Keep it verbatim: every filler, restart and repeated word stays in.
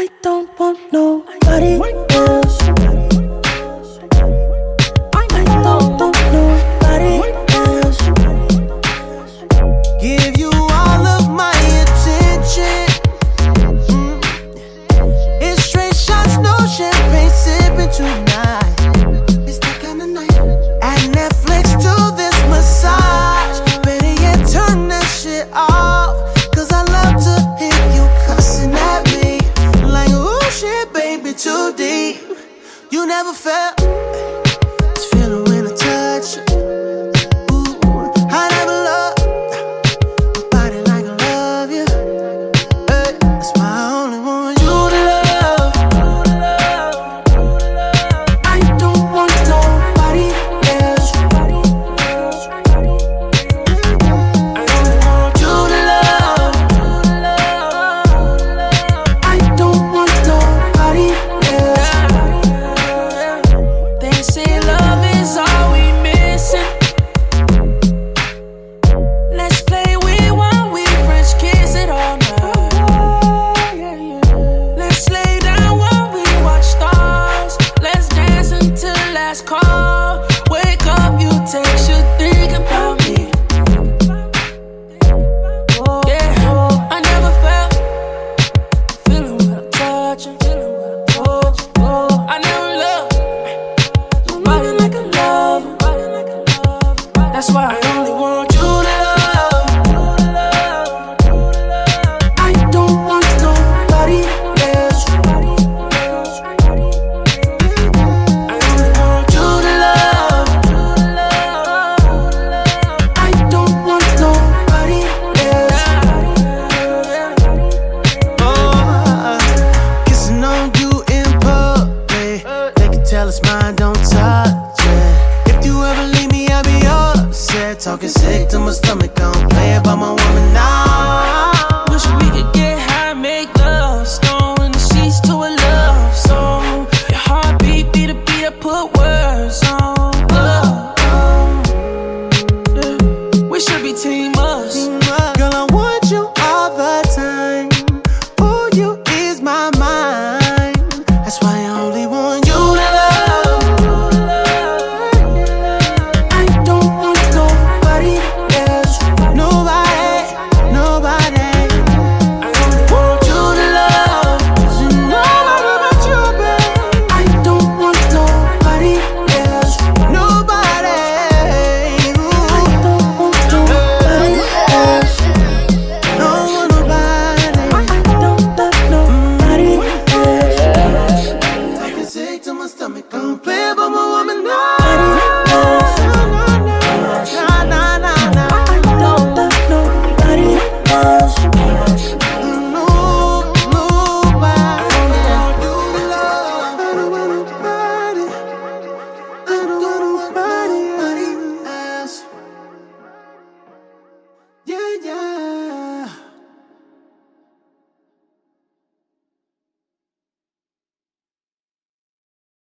I don't want nobody else. I don't want nobody else. Give you all of my attention. Mm. It's straight shots, no champagne sipping tonight. It's that kind of night. Add Netflix to this massage. Better yet, turn that shit off. Cause I love to hear you cussing at me. Like, ooh, shit, baby, too deep. You never felt